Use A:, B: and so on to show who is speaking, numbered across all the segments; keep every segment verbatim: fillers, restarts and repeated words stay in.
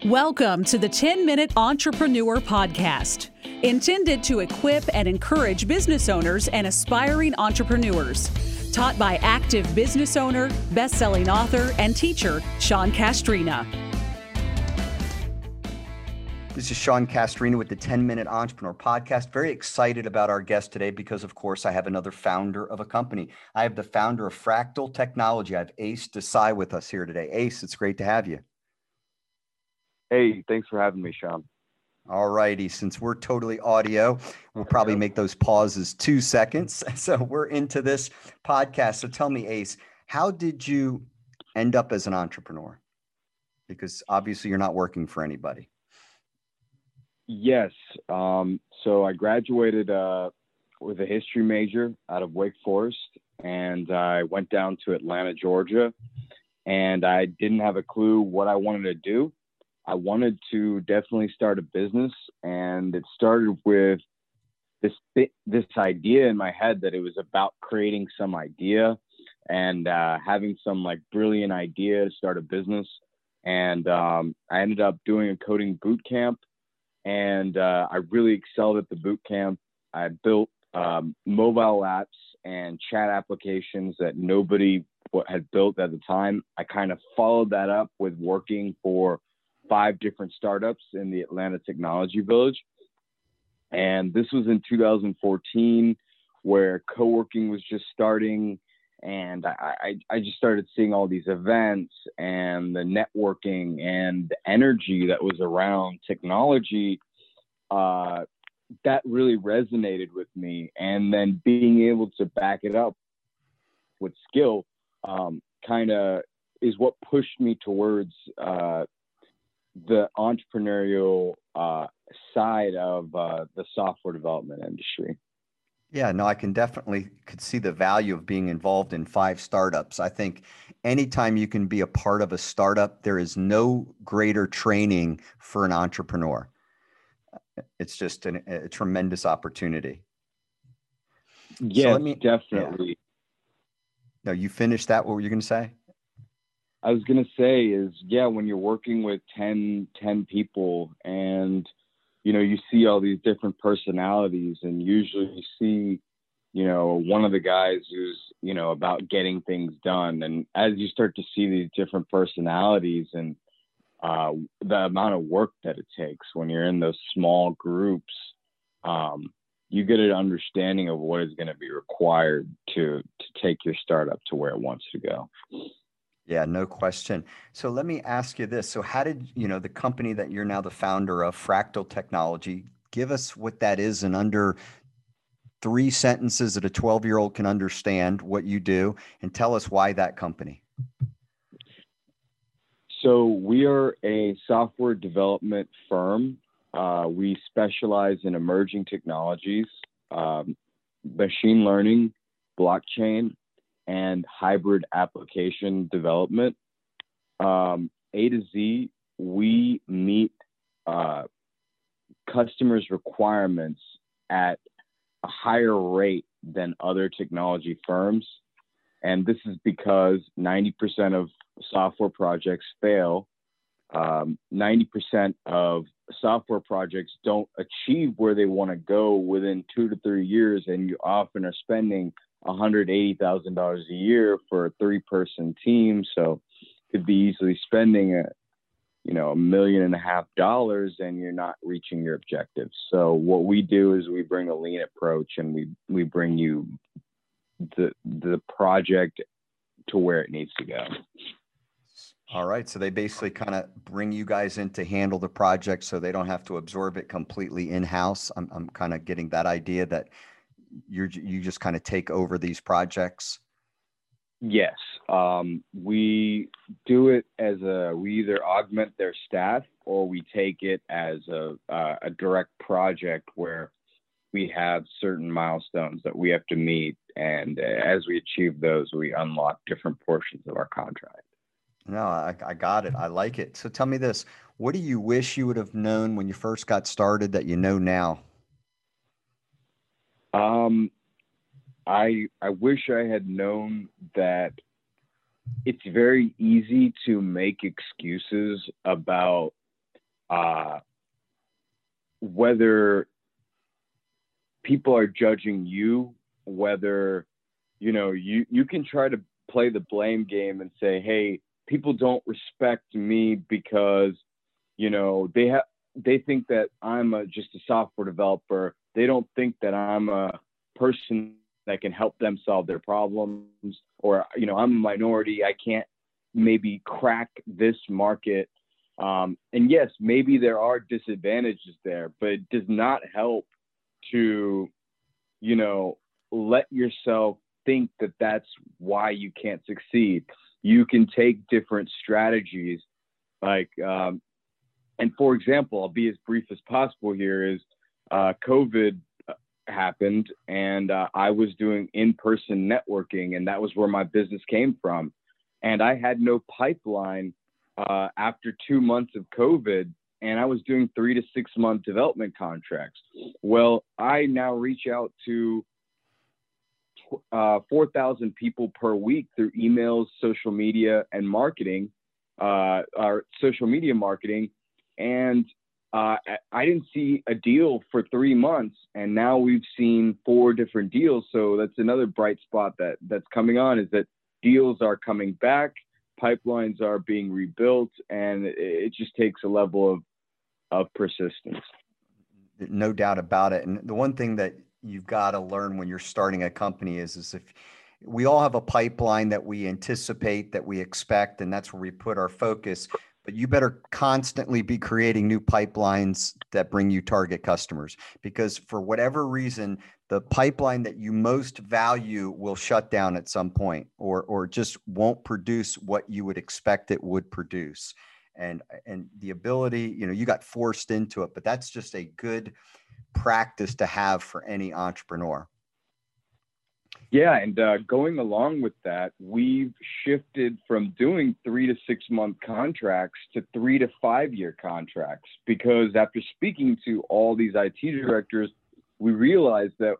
A: Welcome to the ten minute Entrepreneur Podcast, intended to equip and encourage business owners and aspiring entrepreneurs. Taught by active business owner, best-selling author, and teacher, Sean Castrina.
B: This is Sean Castrina with the ten minute Entrepreneur Podcast. Very excited about our guest today because, of course, I have another founder of a company. I have the founder of Fractal Technology. I have Ace Desai with us here today. Ace, it's great to have you.
C: Hey, thanks for having me, Sean.
B: All righty. Since we're totally audio, we'll probably make those pauses two seconds. So we're into this podcast. So tell me, Ace, how did you end up as an entrepreneur? Because obviously you're not working for anybody.
C: Yes. Um, so I graduated uh, with a history major out of Wake Forest, and I went down to Atlanta, Georgia, and I didn't have a clue what I wanted to do. I wanted to definitely start a business, and it started with this this idea in my head that it was about creating some idea and uh, having some like brilliant idea to start a business. And um, I ended up doing a coding boot camp, and uh, I really excelled at the boot camp. I built um, mobile apps and chat applications that nobody had built at the time. I kind of followed that up with working for five different startups in the Atlanta Technology Village. And this was in two thousand fourteen, where co-working was just starting. And I, I, I just started seeing all these events and the networking and the energy that was around technology. Uh, that really resonated with me. And then being able to back it up with skill um, kind of is what pushed me towards uh, the entrepreneurial uh, side of uh, the software development industry.
B: Yeah, no, I can definitely could see the value of being involved in five startups. I think anytime you can be a part of a startup, there is no greater training for an entrepreneur. It's just an, a tremendous opportunity.
C: Yes,
B: so let me,
C: definitely.
B: Yeah. No, you finished that. What were you going to say?
C: I was going to say is, yeah, when you're working with ten, ten people and, you know, you see all these different personalities, and usually you see, you know, one of the guys who's, you know, about getting things done. And as you start to see these different personalities and uh, the amount of work that it takes when you're in those small groups, um, you get an understanding of what is going to be required to, to take your startup to where it wants to go.
B: Yeah, no question. So let me ask you this. So how did, you know, the company that you're now the founder of, Fractal Technology, give us what that is in under three sentences that a twelve year old can understand what you do, and tell us why that company.
C: So we are a software development firm. Uh, we specialize in emerging technologies, um, machine learning, blockchain, and hybrid application development. Um, A to Z, we meet uh, customers' requirements at a higher rate than other technology firms. And this is because ninety percent of software projects fail. Um, ninety percent of software projects don't achieve where they want to go within two to three years, and you often are spending one hundred eighty thousand dollars a year for a three-person team. So could be easily spending a, you know, a million and a half dollars, and you're not reaching your objectives. So what we do is we bring a lean approach, and we we bring you the the project to where it needs to go.
B: All right. So they basically kind of bring you guys in to handle the project so they don't have to absorb it completely in-house. I'm I'm kind of getting that idea that you're you just kind of take over these projects.
C: Yes. Um, we do it as a, we either augment their staff or we take it as a, uh, a direct project where we have certain milestones that we have to meet. And as we achieve those, we unlock different portions of our contract.
B: No, I, I got it. I like it. So tell me this, what do you wish you would have known when you first got started that you know now?
C: Um, I I wish I had known that it's very easy to make excuses about uh, whether people are judging you, whether, you know, you, you can try to play the blame game and say, hey, people don't respect me because, you know, they have, they think that I'm a, just a software developer. They don't think that I'm a person that can help them solve their problems, or, you know, I'm a minority. I can't maybe crack this market. Um, and yes, maybe there are disadvantages there, but it does not help to, you know, let yourself think that that's why you can't succeed. You can take different strategies, like, um, and for example, I'll be as brief as possible here, is uh, COVID happened, and uh, I was doing in-person networking, and that was where my business came from. And I had no pipeline uh, after two months of COVID, and I was doing three to six month development contracts. Well, I now reach out to uh, four thousand people per week through emails, social media, and marketing, uh, our social media marketing. And uh, I didn't see a deal for three months, and now we've seen four different deals. So that's another bright spot that that's coming on, is that deals are coming back, pipelines are being rebuilt, and it just takes a level of of persistence.
B: No doubt about it. And the one thing that you've got to learn when you're starting a company is, is if we all have a pipeline that we anticipate, that we expect, and that's where we put our focus. But you better constantly be creating new pipelines that bring you target customers, because for whatever reason, the pipeline that you most value will shut down at some point, or, or just won't produce what you would expect it would produce. And, and the ability, you know, you got forced into it, but that's just a good practice to have for any entrepreneur.
C: Yeah, and uh, going along with that, we've shifted from doing three to six month contracts to three to five year contracts, because after speaking to all these I T directors, we realized that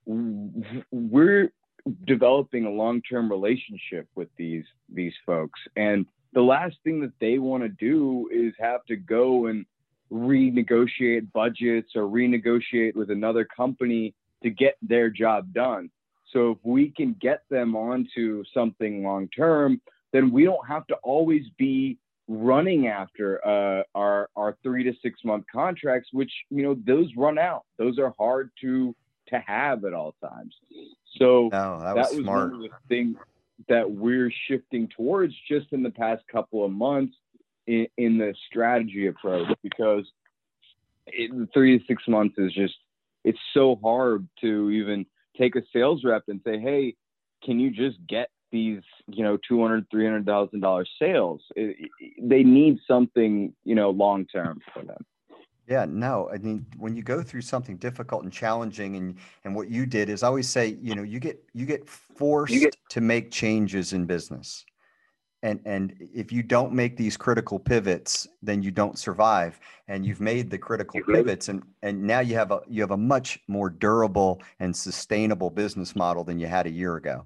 C: we're developing a long-term relationship with these these folks, and the last thing that they want to do is have to go and renegotiate budgets or renegotiate with another company to get their job done. So if we can get them onto something long-term, then we don't have to always be running after uh, our, our three to six month contracts, which, you know, those run out. Those are hard to, to have at all times. So
B: no, that was,
C: that was
B: smart.
C: one of the things that we're shifting towards just in the past couple of months in, in the strategy approach, because it, three to six months is just, it's so hard to even take a sales rep and say, hey, can you just get these, you know, two hundred thousand dollars, three hundred thousand dollars sales? It, it, they need something, you know, long-term for them.
B: Yeah, no, I mean, when you go through something difficult and challenging, and, and what you did is, I always say, you know, you get, you get forced you get- to make changes in business. And, and if you don't make these critical pivots, then you don't survive. And you've made the critical pivots, and, and now you have a, you have a much more durable and sustainable business model than you had a year ago.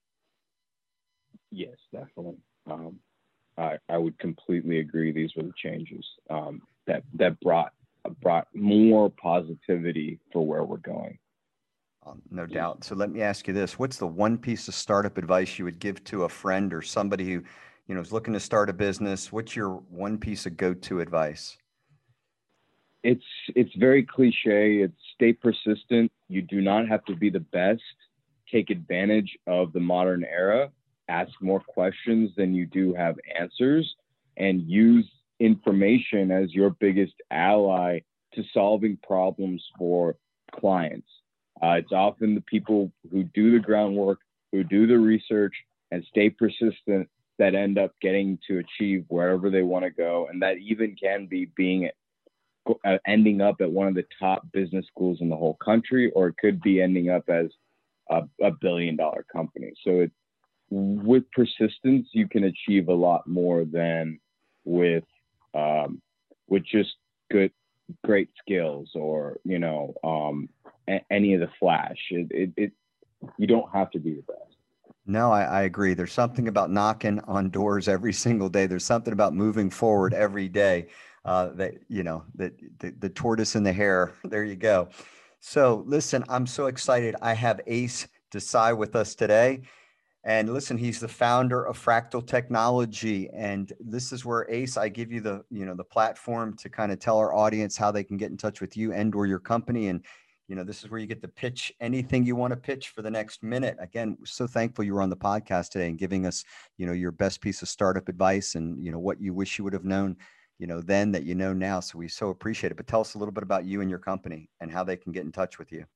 C: Yes, definitely. Um, I, I would completely agree. These were the changes um, that, that brought, brought more positivity for where we're going.
B: Um, no doubt. So let me ask you this. What's the one piece of startup advice you would give to a friend or somebody who, you know, is looking to start a business? What's your one piece of go-to advice?
C: It's, it's very cliche. It's stay persistent. You do not have to be the best. Take advantage of the modern era. Ask more questions than you do have answers, and use information as your biggest ally to solving problems for clients. Uh, it's often the people who do the groundwork, who do the research, and stay persistent that end up getting to achieve wherever they want to go. And that even can be being uh, ending up at one of the top business schools in the whole country, or it could be ending up as a, a billion dollar company. So it, with persistence, you can achieve a lot more than with um, with just good, great skills, or, you know, um, a- any of the flash. It, it, it, you don't have to be the best.
B: No, I, I agree. There's something about knocking on doors every single day. There's something about moving forward every day. uh, that, you know, that the, the tortoise and the hare. There you go. So listen, I'm so excited. I have Ace Desai with us today. And listen, he's the founder of Fractal Technology. And this is where, Ace, I give you the, you know, the platform to kind of tell our audience how they can get in touch with you and or your company. And, you know, this is where you get to pitch anything you want to pitch for the next minute. Again, we're so thankful you were on the podcast today and giving us, you know, your best piece of startup advice and, you know, what you wish you would have known, you know, then that you know now. So we so appreciate it. But tell us a little bit about you and your company and how they can get in touch with you.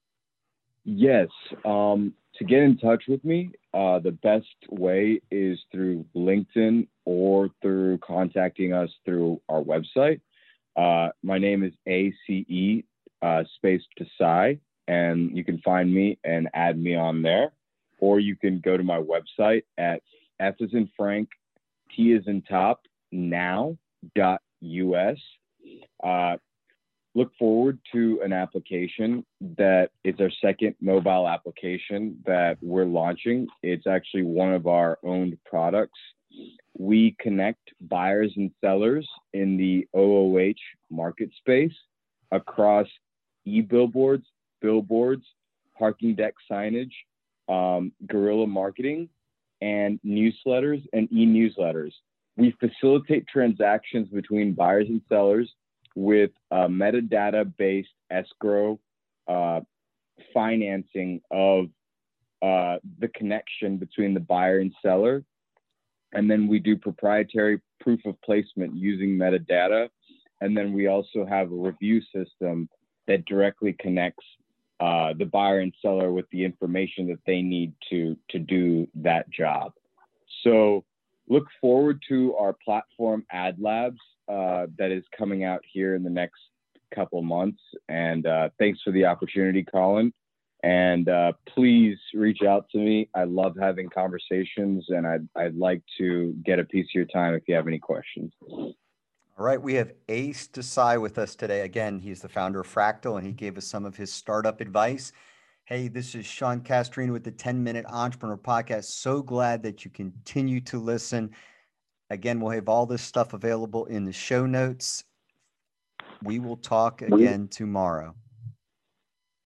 C: Yes. Um, to get in touch with me, uh, the best way is through LinkedIn or through contacting us through our website. Uh, my name is A C E uh, space Desai, and you can find me and add me on there. Or you can go to my website at F as in Frank, T as in top, now dot U S. Uh, Look forward to an application that is our second mobile application that we're launching. It's actually one of our owned products. We connect buyers and sellers in the O O H market space across e-billboards, billboards, parking deck signage, um, guerrilla marketing, and newsletters and e-newsletters. We facilitate transactions between buyers and sellers with uh, metadata-based escrow uh, financing of uh, the connection between the buyer and seller. And then we do proprietary proof of placement using metadata. And then we also have a review system that directly connects uh, the buyer and seller with the information that they need to, to do that job. So look forward to our platform Ad Labs uh, that is coming out here in the next couple months. And uh, thanks for the opportunity, Colin. And uh, please reach out to me. I love having conversations, and I'd, I'd like to get a piece of your time if you have any questions.
B: All right. We have Ace Desai with us today. Again, he's the founder of Fractal, and he gave us some of his startup advice. Hey, this is Sean Castrino with the ten minute Entrepreneur Podcast. So glad that you continue to listen. Again, we'll have all this stuff available in the show notes. We will talk again tomorrow.